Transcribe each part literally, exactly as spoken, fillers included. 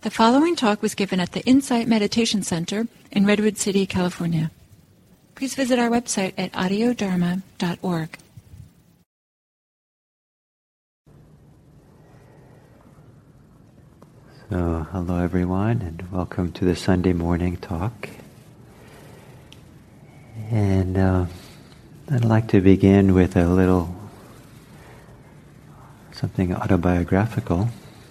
The following talk was given at the Insight Meditation Center in Redwood City, California. Please visit our website at audio dharma dot org. So, hello everyone, and welcome to the Sunday morning talk. And uh, I'd like to begin with a little something autobiographical.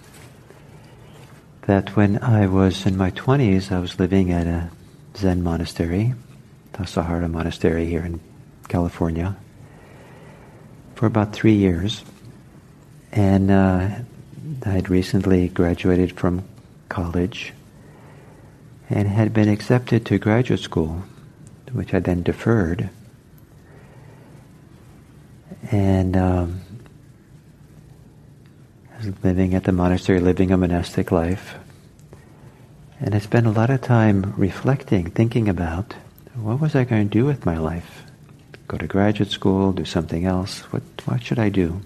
That when I was in my twenties, I was living at a Zen monastery, Tassajara Monastery here in California, for about three years. And uh, I had recently graduated from college and had been accepted to graduate school, which I then deferred. And um, I was living at the monastery, living a monastic life. And I spent a lot of time reflecting, thinking about what was I going to do with my life? Go to graduate school, do something else? What, what should I do?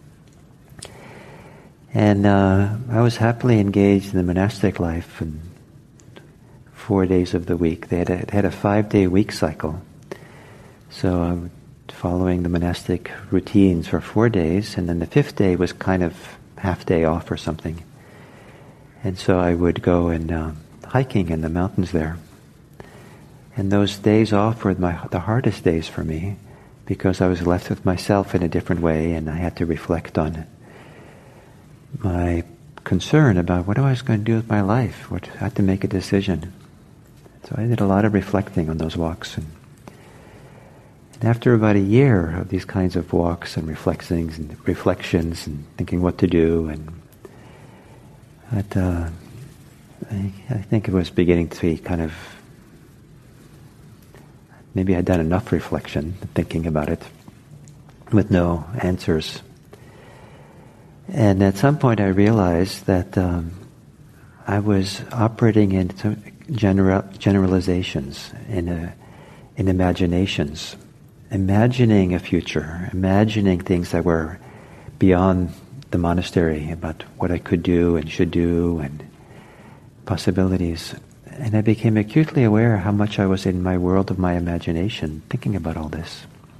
And uh, I was happily engaged in the monastic life and four days of the week. They had a, had a five-day week cycle. So I was following the monastic routines for four days, and then the fifth day was kind of half day off or something. And so I would go and uh, hiking in the mountains there. And those days off were my, the hardest days for me because I was left with myself in a different way, and I had to reflect on my concern about what I was going to do with my life. What, I had to make a decision. So I did a lot of reflecting on those walks. And, and after about a year of these kinds of walks and reflections and reflections and thinking what to do, and that, uh, I, I think it was beginning to be kind of, maybe I'd done enough reflection, thinking about it, with no answers. And at some point I realized that um, I was operating in general, generalizations, in, a, in imaginations, imagining a future, imagining things that were beyond the monastery, about what I could do and should do and possibilities. And I became acutely aware how much I was in my world of my imagination, thinking about all this.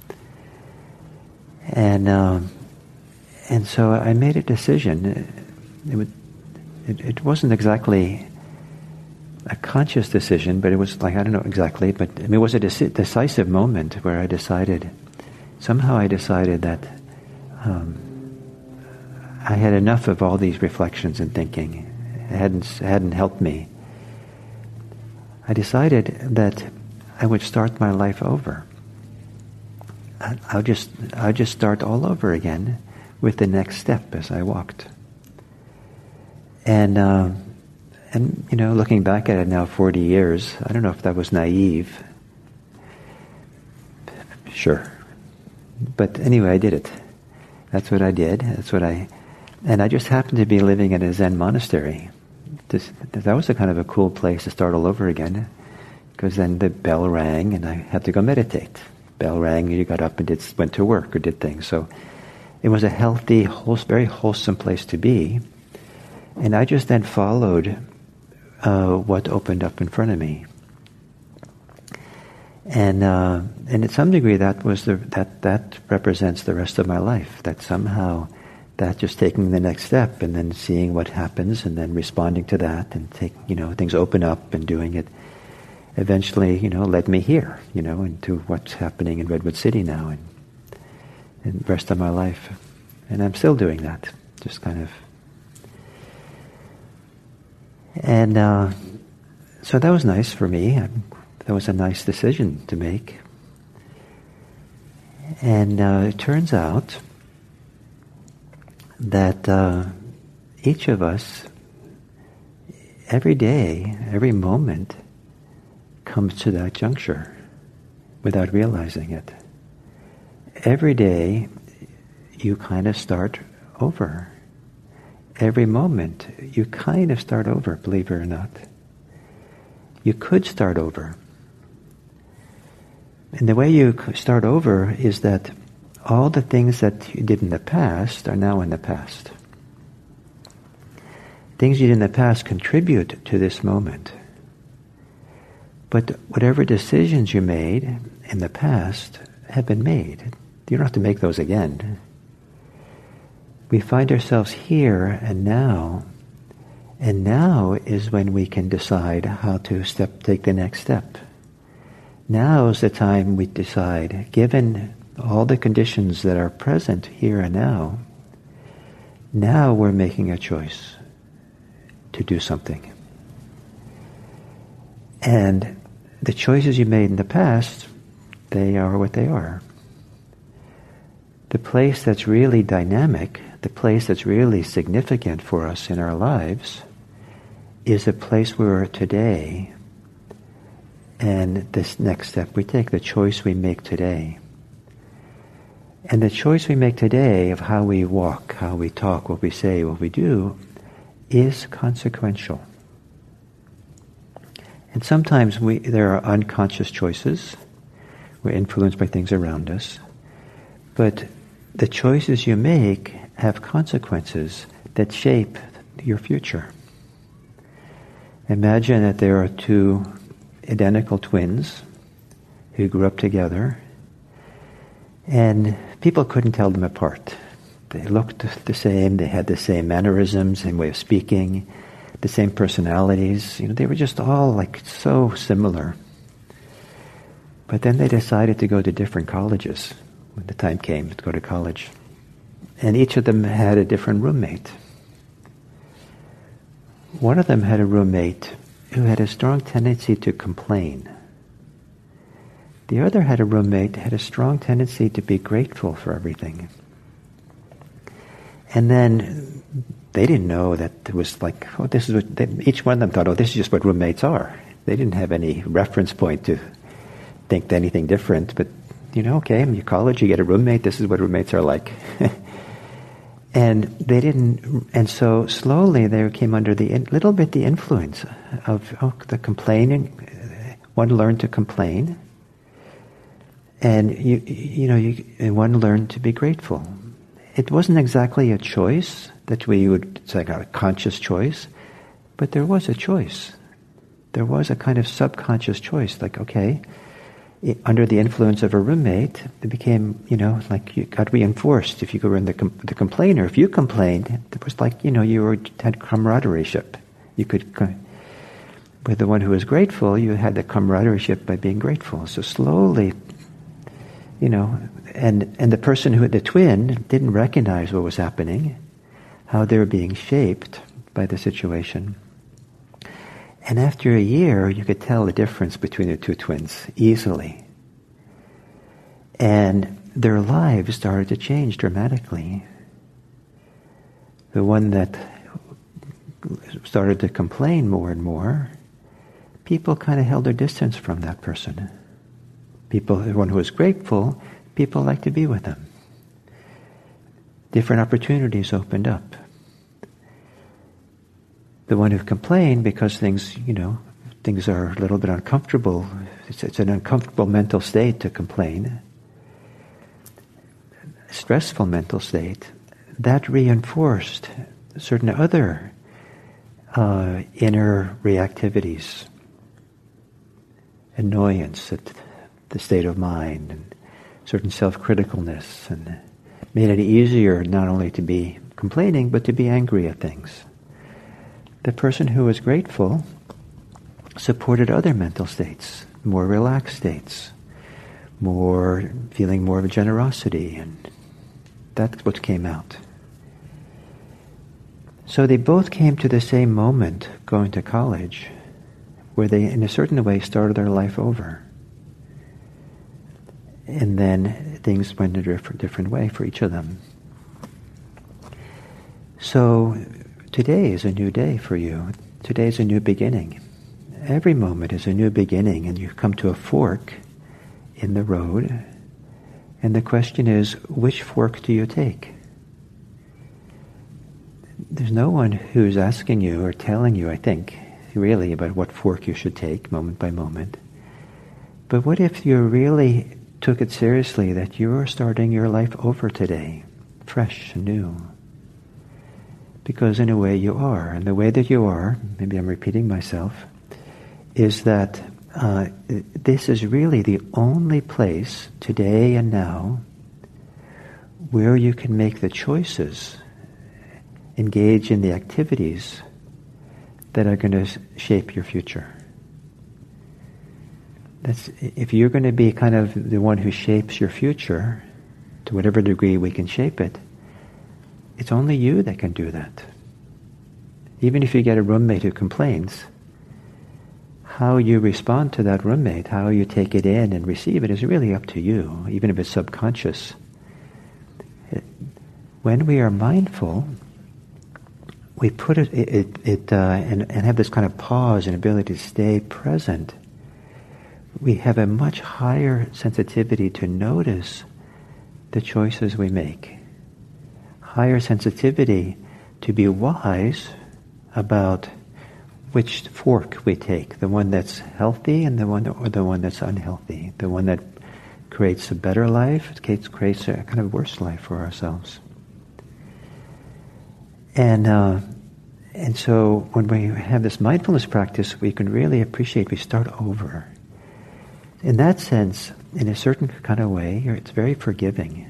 And um, and so I made a decision. It, would, it, it wasn't exactly a conscious decision, but it was like, I don't know exactly, but I mean, it was a dec- decisive moment where I decided, somehow I decided that um, I had enough of all these reflections and thinking. It hadn't, hadn't helped me. I decided that I would start my life over. I, I'll just, I'll just start all over again with the next step as I walked. And, uh, and you know, looking back at it now, forty years, I don't know if that was naive. Sure. But anyway, I did it. That's what I did. That's what I... And I just happened to be living in a Zen monastery. This, that was a kind of a cool place to start all over again, because then the bell rang and I had to go meditate. Bell rang and you got up and did, went to work or did things. So it was a healthy, whole, very wholesome place to be. And I just then followed uh, what opened up in front of me. And uh, and at some degree that was the that that represents the rest of my life. That somehow that just taking the next step and then seeing what happens and then responding to that and take, you know, things open up and doing it eventually, you know, led me here, you know, into what's happening in Redwood City now and, and the rest of my life. And I'm still doing that, just kind of. And uh, so that was nice for me. I, that was a nice decision to make. And uh, it turns out that uh, each of us, every day, every moment, comes to that juncture without realizing it. Every day, you kind of start over. Every moment, you kind of start over, believe it or not. You could start over. And the way you start over is that all the things that you did in the past are now in the past. Things you did in the past contribute to this moment. But whatever decisions you made in the past have been made. You don't have to make those again. We find ourselves here and now, and now is when we can decide how to step, take the next step. Now is the time we decide, given all the conditions that are present here and now, now we're making a choice to do something. And the choices you made in the past, they are what they are. The place that's really dynamic, the place that's really significant for us in our lives, is the place we are today, and this next step we take, the choice we make today. And the choice we make today of how we walk, how we talk, what we say, what we do, is consequential. And sometimes we, there are unconscious choices. We're influenced by things around us. But the choices you make have consequences that shape your future. Imagine that there are two identical twins who grew up together, and people couldn't tell them apart. They looked the same, they had the same mannerisms and way of speaking, the same personalities. You know, they were just all like so similar. But then they decided to go to different colleges when the time came to go to college. And each of them had a different roommate. One of them had a roommate who had a strong tendency to complain. The other had a roommate that had a strong tendency to be grateful for everything. And then they didn't know that it was like, oh, this is what, they, each one of them thought, oh, this is just what roommates are. They didn't have any reference point to think anything different, but, you know, okay, in your college you get a roommate, this is what roommates are like. And they didn't, and so slowly they came under the, in, little bit the influence of oh, the complaining. One learned to complain, and you, you know, you, and one learned to be grateful. It wasn't exactly a choice that we would, it's like a conscious choice, but there was a choice. There was a kind of subconscious choice, like, okay, it, under the influence of a roommate, it became, you know, like you got reinforced. If you were in the, com- the complainer, if you complained, it was like, you know, you were, had camaraderie-ship. You could, with the one who was grateful, you had the camaraderie-ship by being grateful. So slowly, you know, and, and the person who, the twin, didn't recognize what was happening, how they were being shaped by the situation. And after a year, you could tell the difference between the two twins easily. And their lives started to change dramatically. The one that started to complain more and more, people kind of held their distance from that person. People, the one who was grateful, people liked to be with them. Different opportunities opened up. The one who complained because things, you know, things are a little bit uncomfortable. It's, it's an uncomfortable mental state to complain. Stressful mental state. That reinforced certain other uh, inner reactivities. Annoyance at the state of mind and certain self-criticalness, and made it easier not only to be complaining but to be angry at things. The person who was grateful supported other mental states, more relaxed states, more feeling more of a generosity, and that's what came out. So they both came to the same moment going to college, where they in a certain way started their life over. And then things went a different, different way for each of them. So today is a new day for you. Today is a new beginning. Every moment is a new beginning, and you come to a fork in the road, and the question is, which fork do you take? There's no one who's asking you or telling you, I think, really about what fork you should take moment by moment. But what if you really took it seriously that you're starting your life over today, fresh and new? Because in a way you are. And the way that you are, maybe I'm repeating myself, is that uh, this is really the only place today and now where you can make the choices, engage in the activities that are going to shape your future. That's, if you're going to be kind of the one who shapes your future, to whatever degree we can shape it, it's only you that can do that. Even if you get a roommate who complains, how you respond to that roommate, how you take it in and receive it is really up to you, even if it's subconscious. When we are mindful, we put it, it, it uh, and, and have this kind of pause and ability to stay present. We have a much higher sensitivity to notice the choices we make. Higher sensitivity to be wise about which fork we take, the one that's healthy and the one or the one that's unhealthy, the one that creates a better life, creates a kind of worse life for ourselves. And uh, and so when we have this mindfulness practice, we can really appreciate, we start over. In that sense, in a certain kind of way, it's very forgiving.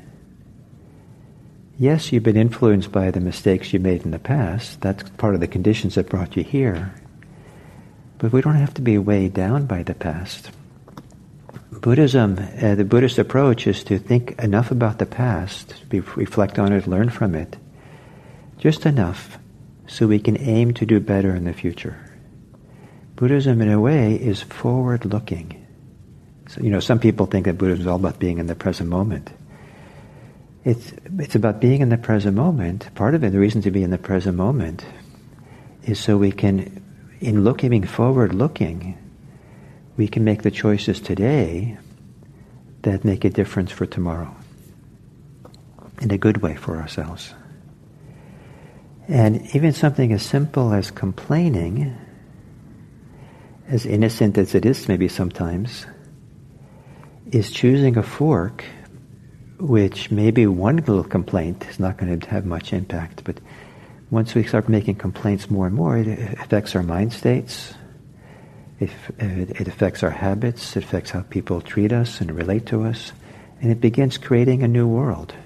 Yes, you've been influenced by the mistakes you made in the past. That's part of the conditions that brought you here. But we don't have to be weighed down by the past. Buddhism, uh, the Buddhist approach is to think enough about the past, be, reflect on it, learn from it, just enough so we can aim to do better in the future. Buddhism, in a way, is forward-looking. So, you know, some people think that Buddhism is all about being in the present moment. It's it's about being in the present moment. Part of it, the reason to be in the present moment, is so we can, in looking forward-looking, we can make the choices today that make a difference for tomorrow, in a good way for ourselves. And even something as simple as complaining, as innocent as it is maybe sometimes, is choosing a fork which maybe one little complaint is not going to have much impact, but once we start making complaints more and more, it affects our mind states, it, it affects our habits, it affects how people treat us and relate to us, and it begins creating a new world.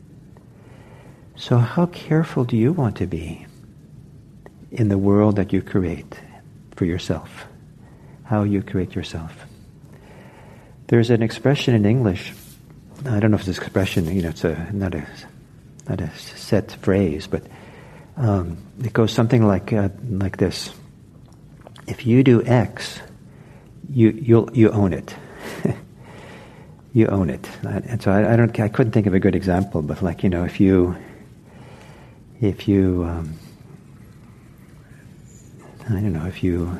So how careful do you want to be in the world that you create for yourself? How you create yourself? There's an expression in English, I don't know if it's an expression, you know, it's a, not a not a set phrase, but um, it goes something like uh, like this. If you do X, you you'll you own it. You own it. And so I, I don't I couldn't think of a good example, but like, you know, if you if you um, I don't know, if you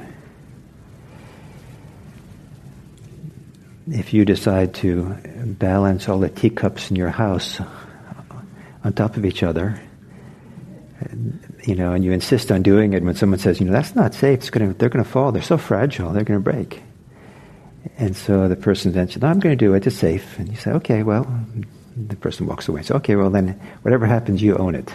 If you decide to balance all the teacups in your house on top of each other, you know, and you insist on doing it when someone says, you know, that's not safe, it's gonna, they're going to fall, they're so fragile, they're going to break. And so the person then says, no, I'm going to do it, it's safe. And you say, okay, well, the person walks away. So, okay, well then, whatever happens, you own it.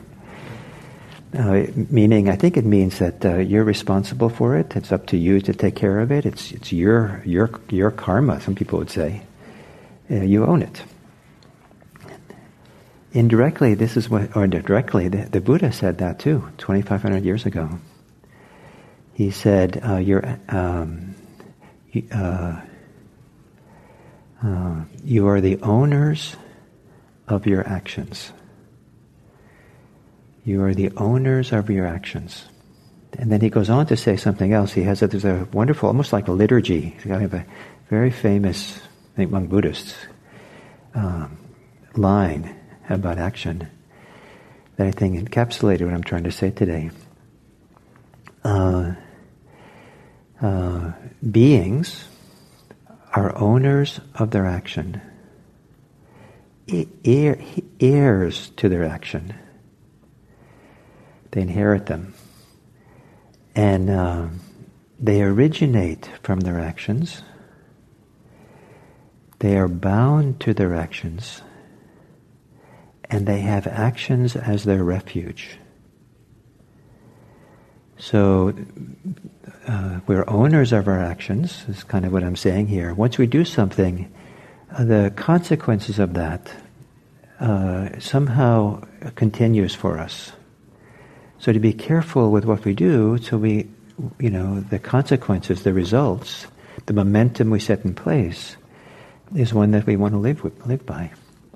Uh, meaning, I think it means that uh, you're responsible for it. It's up to you to take care of it. It's it's your your your karma. Some people would say, uh, you own it. Indirectly, this is what, or directly, the, the Buddha said that too, twenty-five hundred years ago. He said, uh, "You're um, you, uh, uh, you are the owners of your actions." You are the owners of your actions. And then he goes on to say something else. He has a, there's a wonderful, almost like a liturgy. He's got a very famous, I think among Buddhists, um, line about action that I think encapsulated what I'm trying to say today. Uh, uh, beings are owners of their action, heir, heirs to their action. They inherit them. And uh, they originate from their actions. They are bound to their actions. And they have actions as their refuge. So uh, we're owners of our actions, is kind of what I'm saying here. Once we do something, uh, the consequences of that uh, somehow continues for us. So to be careful with what we do, so we, you know, the consequences, the results, the momentum we set in place is one that we want to live with, live by.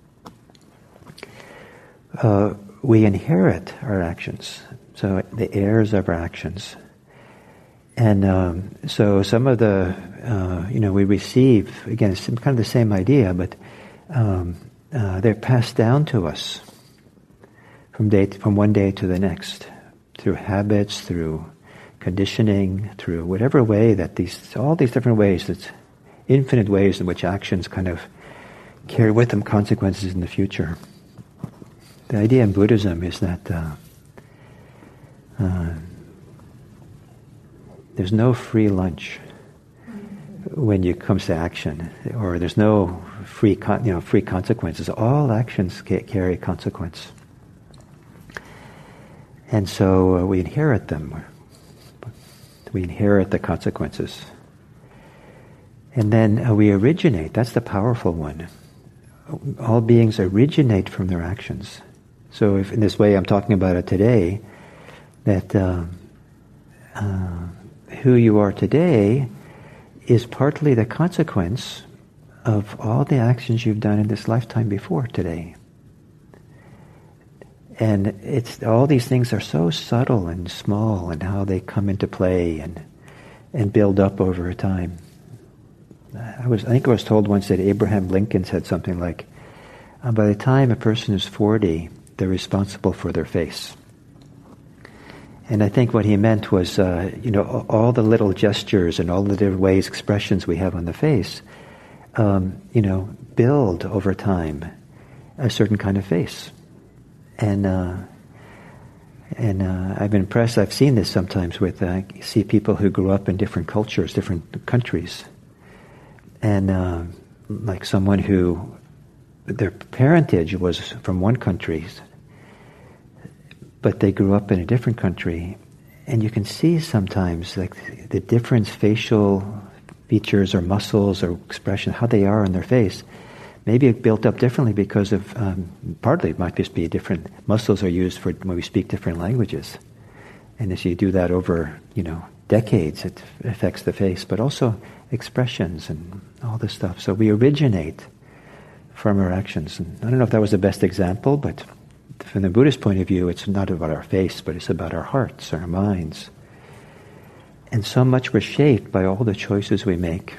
Uh, we inherit our actions, so the heirs of our actions. And um, so some of the, uh, you know, we receive, again, it's kind of the same idea, but um, uh, they're passed down to us from day to, from one day to the next, through habits, through conditioning, through whatever way that these, all these different ways, that's infinite ways in which actions kind of carry with them consequences in the future. The idea in Buddhism is that uh, uh, there's no free lunch when it comes to action, or there's no free, con- you know, free consequences. All actions ca- carry consequence, and so uh, we inherit them. We inherit the consequences, and then uh, we originate. That's the powerful one. All beings originate from their actions. So, if in this way, I'm talking about it today, that uh, uh, who you are today is partly the consequence of all the actions you've done in this lifetime before today. And it's all these things are so subtle and small, and how they come into play and and build up over time. I was I think I was told once that Abraham Lincoln said something like, uh, "By the time a person is forty, they're responsible for their face." And I think what he meant was, uh, you know, all the little gestures and all the different ways, expressions we have on the face, um, you know, build over time a certain kind of face. And uh, and uh, I've been impressed. I've seen this sometimes with uh, see people who grew up in different cultures, different countries, and uh, like someone who their parentage was from one country, but they grew up in a different country, and you can see sometimes like the different facial features or muscles or expression, how they are on their face. Maybe it built up differently because of, um, partly it might just be different, muscles are used for when we speak different languages. And as you do that over, you know, decades, it affects the face, but also expressions and all this stuff. So we originate from our actions. And I don't know if that was the best example, but from the Buddhist point of view, it's not about our face, but it's about our hearts, our minds. And so much we're shaped by all the choices we make.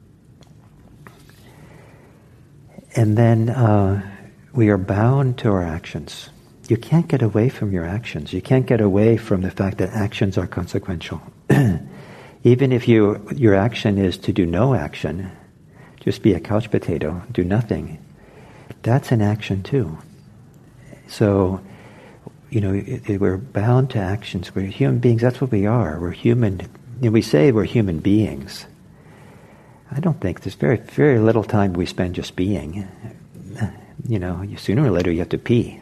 And then uh, we are bound to our actions. You can't get away from your actions. You can't get away from the fact that actions are consequential. Even if you your action is to do no action, just be a couch potato, do nothing, that's an action too. So, you know, it, it, we're bound to actions. We're human beings. That's what we are. We're human. You know, we say we're human beings. I don't think there's very very little time we spend just being. You know, sooner or later you have to pee.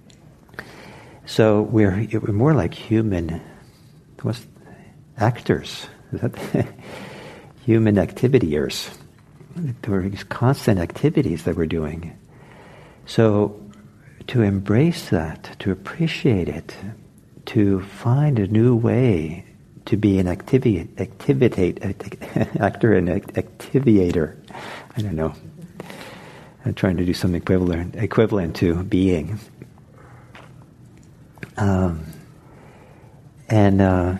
So we're we're more like human what's, actors, is that human activityers. There are these constant activities that we're doing. So to embrace that, to appreciate it, to find a new way to be an activi- activitate, actor and activator. I don't know. I'm trying to do something equivalent, equivalent to being. Um, and uh,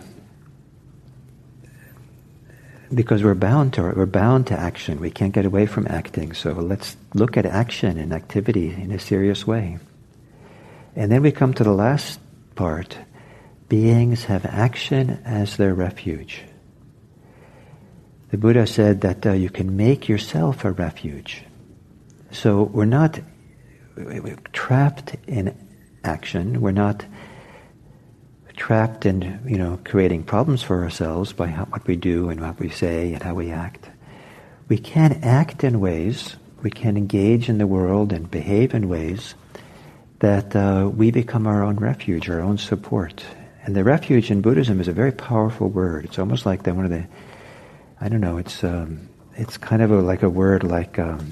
because we're bound to we're bound to action, we can't get away from acting. So let's look at action and activity in a serious way. And then we come to the last part. Beings have action as their refuge. The Buddha said that uh, you can make yourself a refuge. So we're not we're trapped in action. We're not trapped in, you know, creating problems for ourselves by how, what we do and what we say and how we act. We can act in ways, we can engage in the world and behave in ways that uh, we become our own refuge, our own support. And the refuge in Buddhism is a very powerful word. It's almost like the, one of the, I don't know, it's um, it's kind of a, like a word like, um,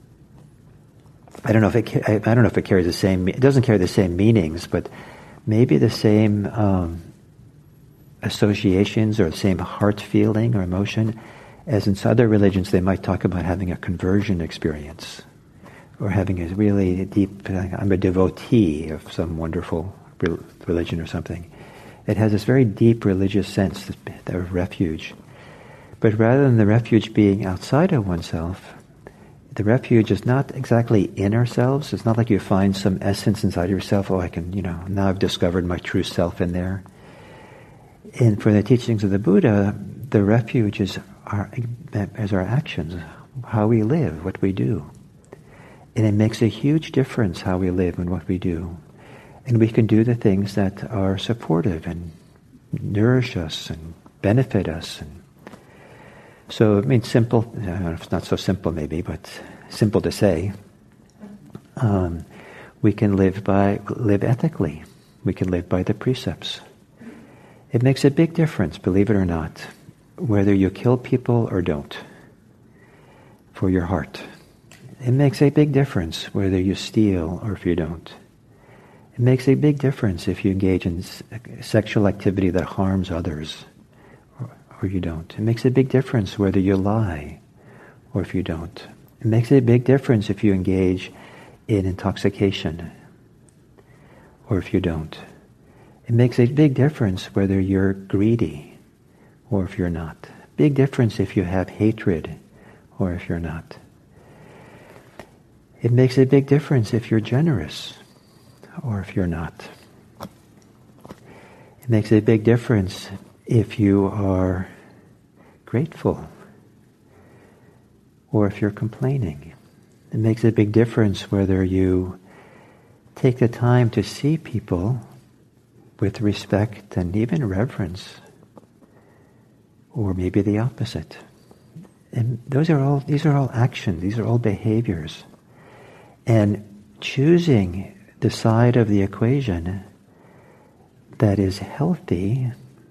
I don't know if it, I, I don't know if it carries the same, it doesn't carry the same meanings, but maybe the same um, associations or the same heart feeling or emotion as in other religions. They might talk about having a conversion experience or having a really deep, I'm a devotee of some wonderful religion or something. It has this very deep religious sense of refuge. But rather than the refuge being outside of oneself, the refuge is not exactly in ourselves. It's not like you find some essence inside yourself, oh, I can, you know, now I've discovered my true self in there. And for the teachings of the Buddha, the refuge is our, is our actions, how we live, what we do. And it makes a huge difference how we live and what we do. And we can do the things that are supportive and nourish us and benefit us. And so, I mean, simple, I don't know, it's not so simple maybe, but simple to say. Um, we can live by, live ethically. We can live by the precepts. It makes a big difference, believe it or not, whether you kill people or don't, for your heart. It makes a big difference whether you steal or if you don't. It makes a big difference if you engage in sexual activity that harms others or, or you don't. It makes a big difference whether you lie or if you don't. It makes a big difference if you engage in intoxication or if you don't. It makes a big difference whether you're greedy or if you're not. Big difference if you have hatred or if you're not. It makes a big difference if you're generous or if you're not. It makes a big difference if you are grateful or if you're complaining. It makes a big difference whether you take the time to see people with respect and even reverence, or maybe the opposite. And those are all, these are all actions, these are all behaviors. And choosing the side of the equation that is healthy,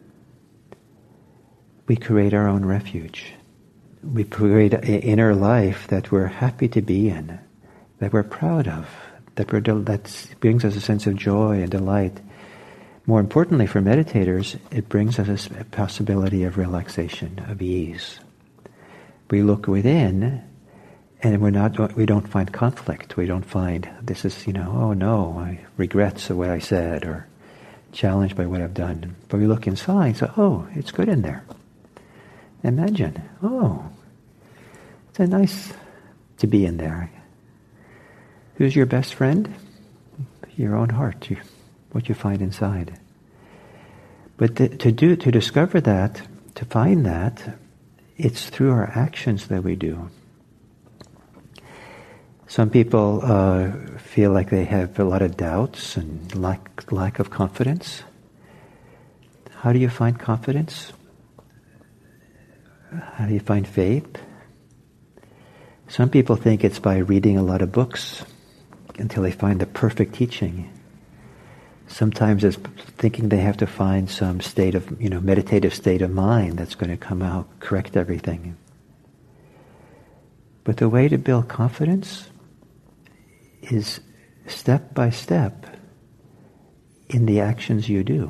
we create our own refuge. We create an inner life that we're happy to be in, that we're proud of, that we're del- that brings us a sense of joy and delight. More importantly, for meditators, it brings us a possibility of relaxation, of ease. We look within, and we're not, we don't find conflict. We don't find, this is, you know, oh no, I regret the way I said, or challenged by what I've done. But we look inside, so, oh, it's good in there. Imagine, oh, it's a nice to be in there. Who's your best friend? Your own heart, you, what you find inside. But the, to do, to discover that, to find that, it's through our actions that we do. Some people uh, feel like they have a lot of doubts and lack, lack of confidence. How do you find confidence? How do you find faith? Some people think it's by reading a lot of books until they find the perfect teaching. Sometimes it's thinking they have to find some state of, you know, meditative state of mind that's going to come out, correct everything. But the way to build confidence is step by step in the actions you do.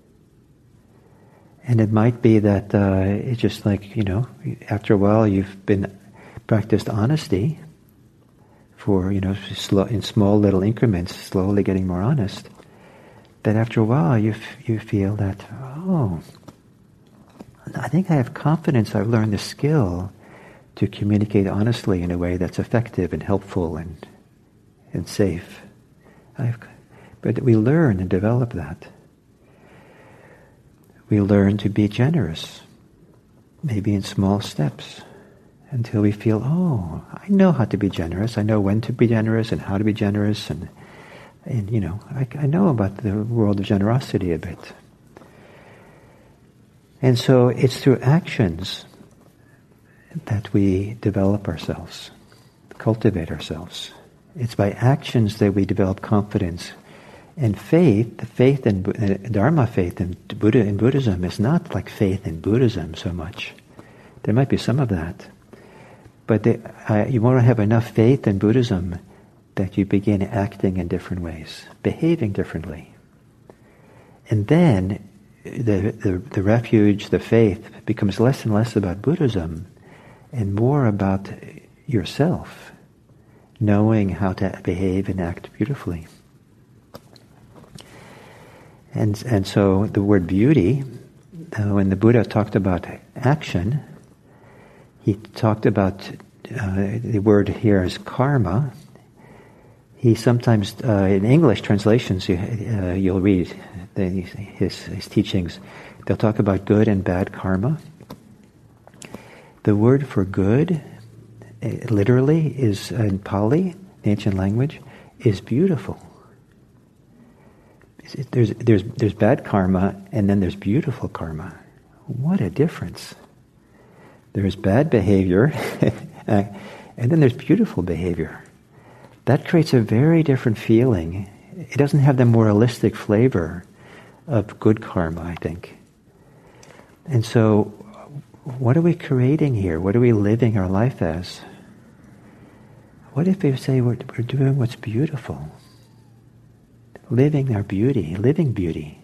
And it might be that uh, it's just like, you know, after a while you've been practiced honesty for, you know, slow, in small little increments, slowly getting more honest, that after a while you f- you feel that, oh, I think I have confidence, I've learned the skill to communicate honestly in a way that's effective and helpful and and safe. I've, but we learn and develop that. We learn to be generous, maybe in small steps, until we feel, oh, I know how to be generous. I know when to be generous and how to be generous, and and you know, I, I know about the world of generosity a bit. And so it's through actions that we develop ourselves, cultivate ourselves. It's by actions that we develop confidence And faith, the faith in uh, Dharma faith in Buddha in Buddhism is not like faith in Buddhism so much. There might be some of that, but they, uh, you want to have enough faith in Buddhism that you begin acting in different ways, behaving differently, and then the the, the refuge, the faith, becomes less and less about Buddhism, and more about yourself, knowing how to behave and act beautifully. And and so the word beauty, uh, when the Buddha talked about action, he talked about, uh, the word here is karma. He sometimes, uh, in English translations, you, uh, you'll read the, his, his teachings, they'll talk about good and bad karma. The word for good, uh, literally, is in Pali, the ancient language, is beautiful. There's, there's, there's bad karma, and then there's beautiful karma. What a difference. There's bad behavior, and then there's beautiful behavior. That creates a very different feeling. It doesn't have the moralistic flavor of good karma, I think. And so, what are we creating here? What are we living our life as? What if we say we're, we're doing what's beautiful? Living our beauty, living beauty.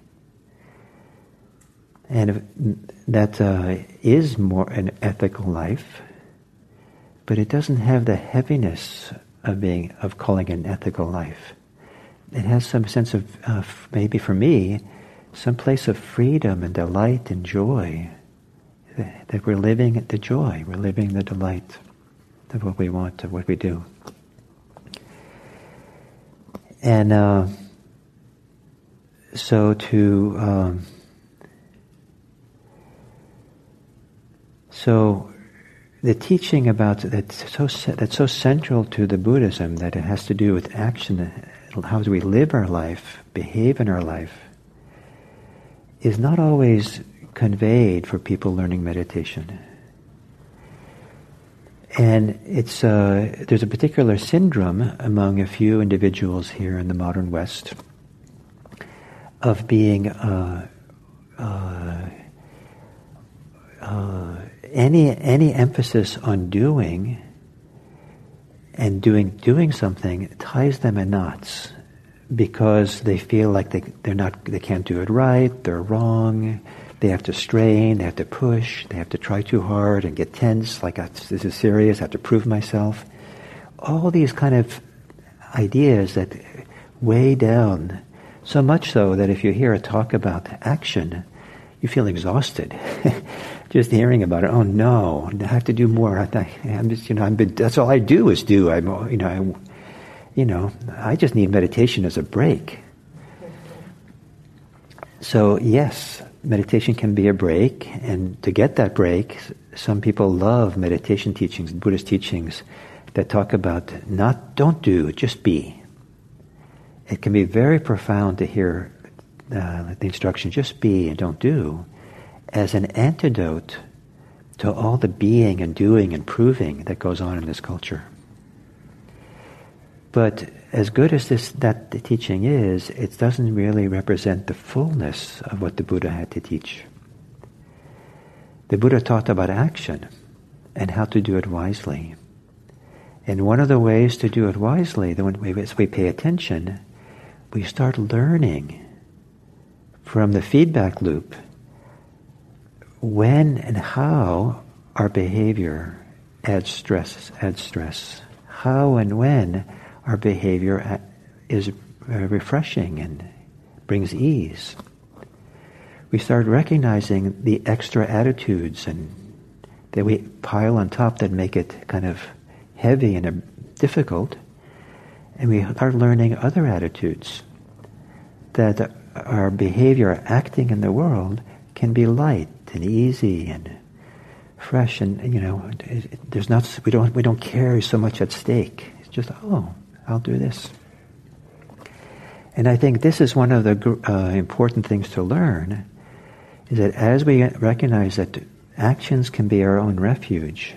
And if that uh, is more an ethical life, but it doesn't have the heaviness of being, of calling it an ethical life. It has some sense of, uh, maybe for me, some place of freedom and delight and joy. That we're living the joy, we're living the delight of what we want, of what we do. And uh, so to um, so the teaching about that's so that's so central to the Buddhism, that it has to do with action, how do we live our life, behave in our life, is not always conveyed for people learning meditation. And it's uh, there's a particular syndrome among a few individuals here in the modern West of being uh, uh, uh, any any emphasis on doing and doing doing something ties them in knots, because they feel like they they're not they can't do it right, they're wrong. They have to strain, they have to push, they have to try too hard and get tense, like this is serious, I have to prove myself. All these kind of ideas that weigh down, so much so that if you hear a talk about action, you feel exhausted. Just hearing about it, oh no, I have to do more. I, I'm just, you know, I'm, that's all I do is do. I'm, you know, I, you know, I just need meditation as a break. So yes, meditation can be a break, and to get that break, some people love meditation teachings, Buddhist teachings, that talk about not, don't do, just be. It can be very profound to hear uh, the instruction, just be and don't do, as an antidote to all the being and doing and proving that goes on in this culture. But as good as this that the teaching is, it doesn't really represent the fullness of what the Buddha had to teach. The Buddha taught about action and how to do it wisely. And one of the ways to do it wisely, as we pay attention, we start learning from the feedback loop when and how our behavior adds stress, adds stress. How and when our behavior is refreshing and brings ease. We start recognizing the extra attitudes and that we pile on top that make it kind of heavy and difficult, and we start learning other attitudes that our behavior, acting in the world, can be light and easy and fresh, and you know, there's not we don't we don't carry so much at stake. It's just, oh, I'll do this. And I think this is one of the uh, important things to learn, is that as we recognize that actions can be our own refuge,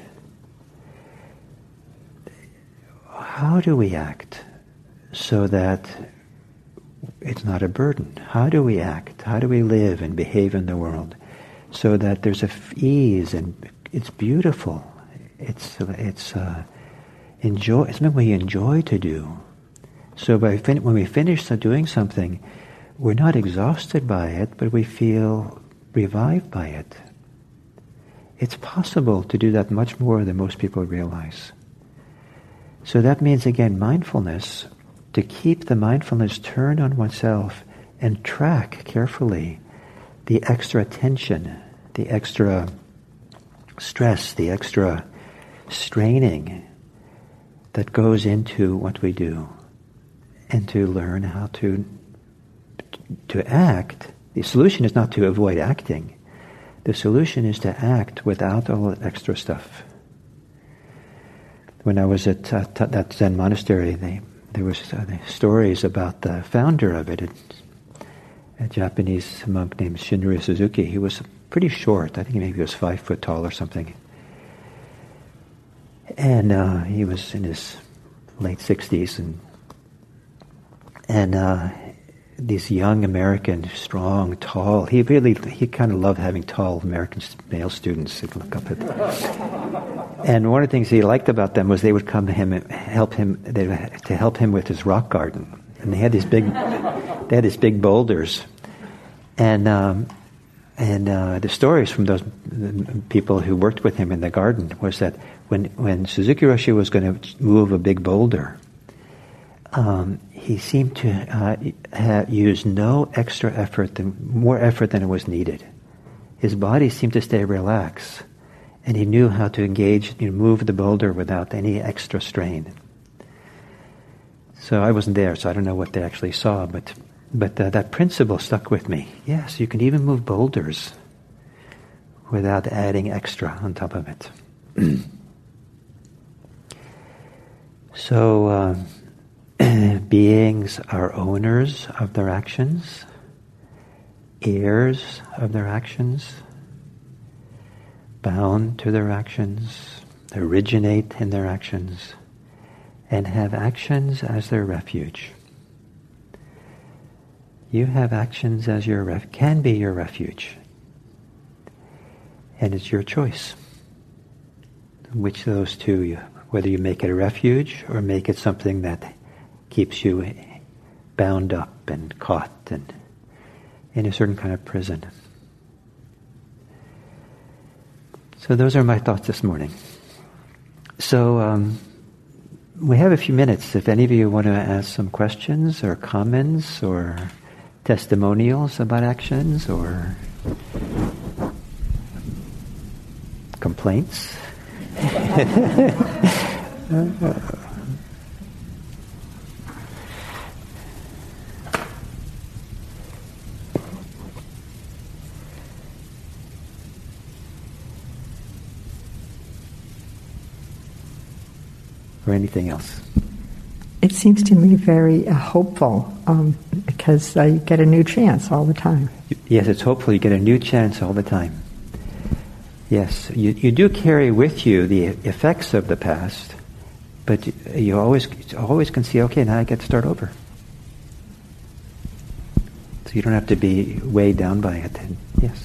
how do we act so that it's not a burden. How do we act? How do we live and behave in the world so that there's a f- ease and it's beautiful. It's it's uh, enjoy. It's something we enjoy to do. So by fin- when we finish doing something, we're not exhausted by it, but we feel revived by it. It's possible to do that much more than most people realize. So that means, again, mindfulness, to keep the mindfulness turned on oneself and track carefully the extra attention, the extra stress, the extra straining that goes into what we do, and to learn how to to act. The solution is not to avoid acting. The solution is to act without all that extra stuff. When I was at uh, t- that Zen monastery, they, there was uh, the stories about the founder of it, a, a Japanese monk named Shinryu Suzuki. He was pretty short. I think maybe he was five foot tall or something. And uh, he was in his late sixties, and and uh, these young American, strong, tall. He really, he kind of loved having tall American male students. He'd look up at them. And one of the things he liked about them was they would come to him and help him they, to help him with his rock garden. And they had these big, they had these big boulders, and um, and uh, the stories from those people who worked with him in the garden was that when when Suzuki Roshi was going to move a big boulder, Um, he seemed to uh, ha- use no extra effort, than, more effort than it was needed. His body seemed to stay relaxed, and he knew how to engage, you know, move the boulder without any extra strain. So I wasn't there, so I don't know what they actually saw, but but uh, that principle stuck with me. Yes, you can even move boulders without adding extra on top of it. So. Uh, Beings are owners of their actions, heirs of their actions, bound to their actions, originate in their actions, and have actions as their refuge. You have actions as your ref- can be your refuge, and it's your choice. Which of those two, you, whether you make it a refuge or make it something that keeps you bound up and caught and in a certain kind of prison. So those are my thoughts this morning. So um, we have a few minutes. If any of you want to ask some questions or comments or testimonials about actions or complaints. Or anything else? It seems to me very uh, hopeful um, because uh, you get a new chance all the time. Yes, it's hopeful. You get a new chance all the time. Yes, you, you do carry with you the effects of the past, but you always always can see, okay, now I get to start over. So you don't have to be weighed down by it. And yes.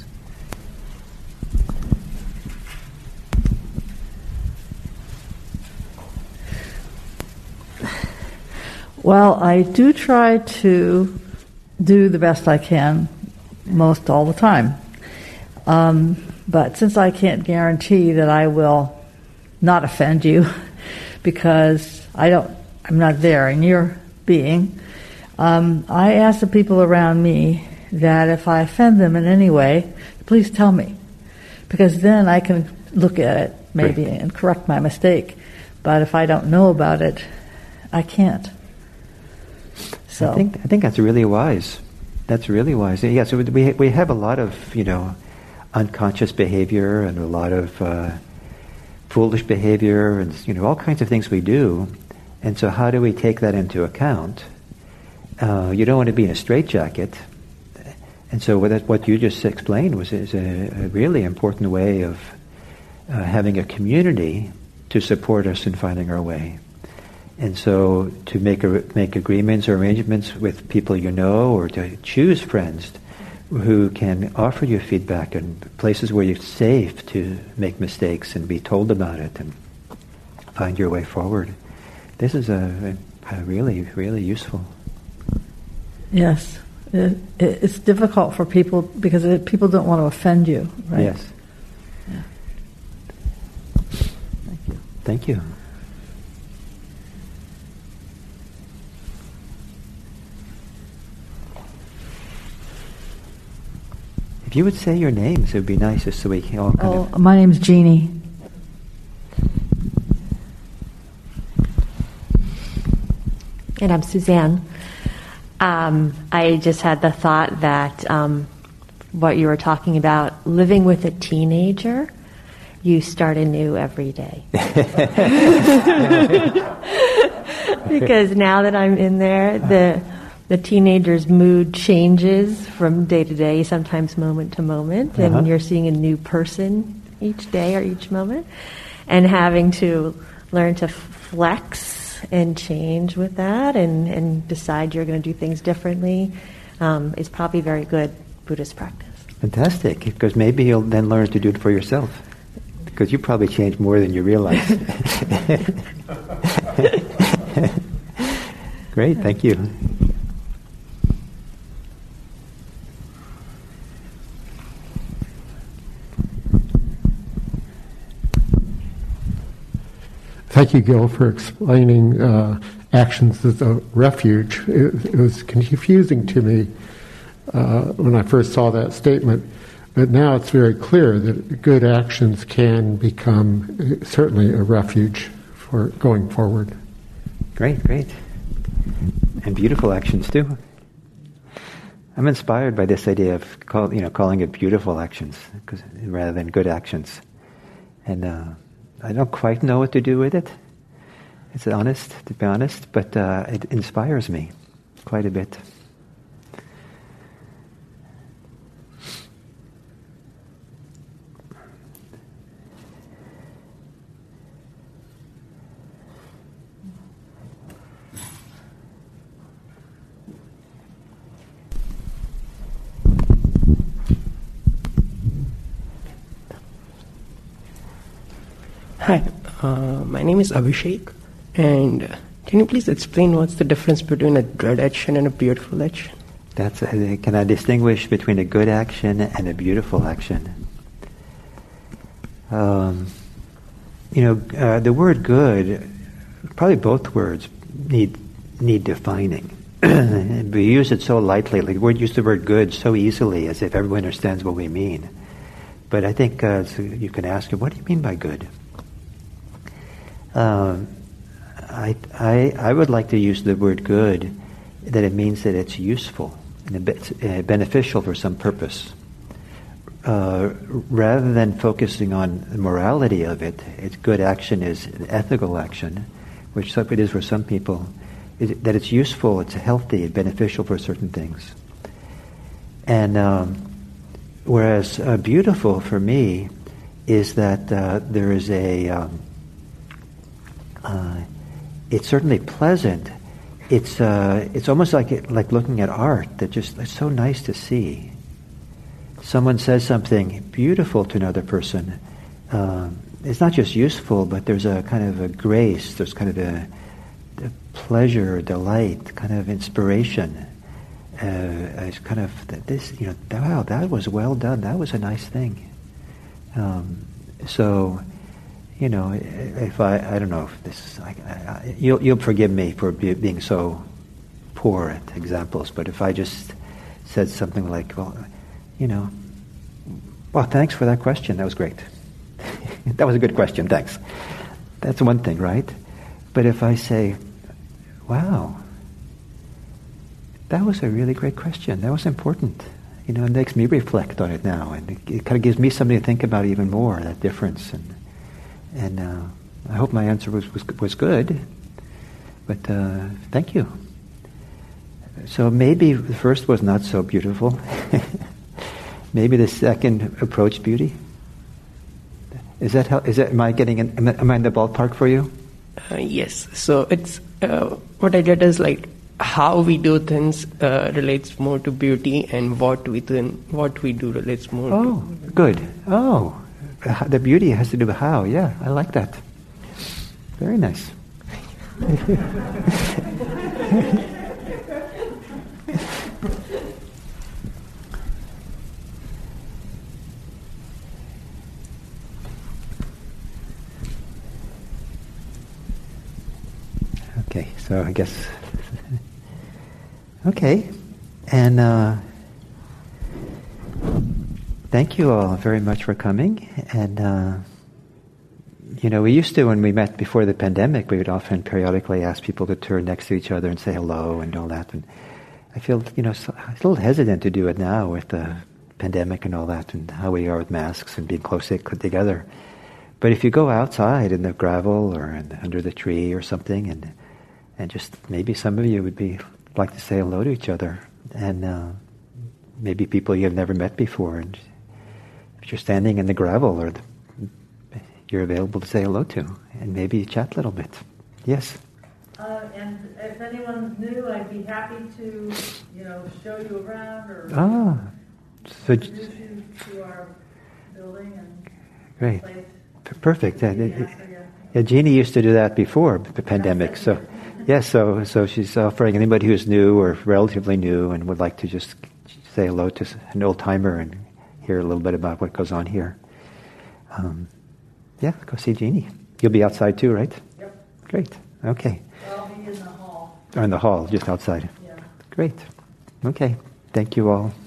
Well, I do try to do the best I can most all the time. Um, but since I can't guarantee that I will not offend you because I don't, I'm not there in your being, um, I ask the people around me that if I offend them in any way, please tell me. Because then I can look at it maybe right. and correct my mistake. But if I don't know about it, I can't. So. I think I think that's really wise. That's really wise. Yeah. So we we have a lot of you know unconscious behavior and a lot of uh, foolish behavior and you know all kinds of things we do. And so how do we take that into account? Uh, you don't want to be in a straitjacket. And so what that, what you just explained was is a, a really important way of uh, having a community to support us in finding our way. And so to make a, make agreements or arrangements with people you know, or to choose friends who can offer you feedback and places where it's safe to make mistakes and be told about it and find your way forward. This is a, a really, really useful. Yes. It, it, it's difficult for people because it, people don't want to offend you, right? Yes. Yeah. Thank you. Thank you. If you would say your names, it would be nice, just so we can all kind Oh, of... my name's Jeannie. And I'm Suzanne. Um, I just had the thought that um, what you were talking about, living with a teenager, you start anew every day. Because now that I'm in there, the the teenager's mood changes from day to day, sometimes moment to moment, and Uh-huh. you're seeing a new person each day or each moment, and having to learn to flex and change with that and, and decide you're going to do things differently um, is probably very good Buddhist practice. Fantastic, because maybe you'll then learn to do it for yourself. Because you probably change more than you realize. Great, thank you. Thank you, Gil, for explaining uh, actions as a refuge. It, it was confusing to me uh, when I first saw that statement, but now it's very clear that good actions can become uh, certainly a refuge for going forward. Great, great. And beautiful actions too. I'm inspired by this idea of call, you know, calling it beautiful actions rather than good actions. And uh, I don't quite know what to do with it. It's honest, to be honest, but uh, it inspires me quite a bit. Hi, uh, my name is Abhishek, and can you please explain what's the difference between a good action and a beautiful action? That's a, can I distinguish between a good action and a beautiful action? Um, you know, uh, the word good, probably both words need need defining. We use it so lightly. Like we use the word good so easily, as if everyone understands what we mean. But I think uh, so you can ask, what do you mean by good? Um, I, I, I would like to use the word good, that it means that it's useful and it's beneficial for some purpose. Uh, rather than focusing on the morality of it, it's good action is an ethical action, which it is for some people, is that it's useful, it's healthy, and beneficial for certain things. And um, whereas uh, beautiful for me is that uh, there is a um, Uh, it's certainly pleasant. It's uh, it's almost like it, like looking at art that just it's so nice to see. Someone says something beautiful to another person. Um, it's not just useful, but there's a kind of a grace. There's kind of a, a pleasure, delight, kind of inspiration. Uh, it's kind of this, you know. Wow, that was well done. That was a nice thing. Um, so. You know, if I, I don't know if this, I, I, you'll, you'll forgive me for be, being so poor at examples, but if I just said something like, well, you know, well, thanks for that question, that was great. That was a good question, thanks. That's one thing, right? But if I say, wow, that was a really great question, that was important, you know, it makes me reflect on it now, and it, it kind of gives me something to think about even more, that difference. And And uh, I hope my answer was, was was good, but uh, thank you. So maybe the first was not so beautiful. Maybe the second approached beauty. Is that how? Is that? Am I getting? In, am I in the ballpark for you? Uh, yes. So it's uh, what I get is like how we do things uh, relates more to beauty, and what we do, what we do relates more. Oh, to good. Oh, the beauty has to do with how. Yeah, I like that. Very nice. Okay, so I guess. Okay, and uh, thank you all very much for coming. And uh, you know, we used to, when we met before the pandemic, we would often periodically ask people to turn next to each other and say hello and all that. And I feel, you know, so, a little hesitant to do it now with the pandemic and all that, and how we are with masks and being close together. But if you go outside in the gravel or in the, under the tree or something, and and just maybe some of you would be like to say hello to each other, and uh, maybe people you have never met before. And if you're standing in the gravel, or the, you're available to say hello to, and maybe chat a little bit. Yes. Uh, and if anyone's new, I'd be happy to, you know, show you around or Ah, so introduce you to our building and great, place. P- perfect. Yeah, Yeah, yeah, so yeah. yeah, Jeannie used to do that before the pandemic. So, yes, so so she's offering anybody who's new or relatively new and would like to just say hello to an old timer and hear a little bit about what goes on here. Um, yeah, go see Jeannie. You'll be outside too, right? Yep. Great. Okay. I'll be in the hall. Or in the hall, just outside. Yeah. Great. Okay. Thank you all.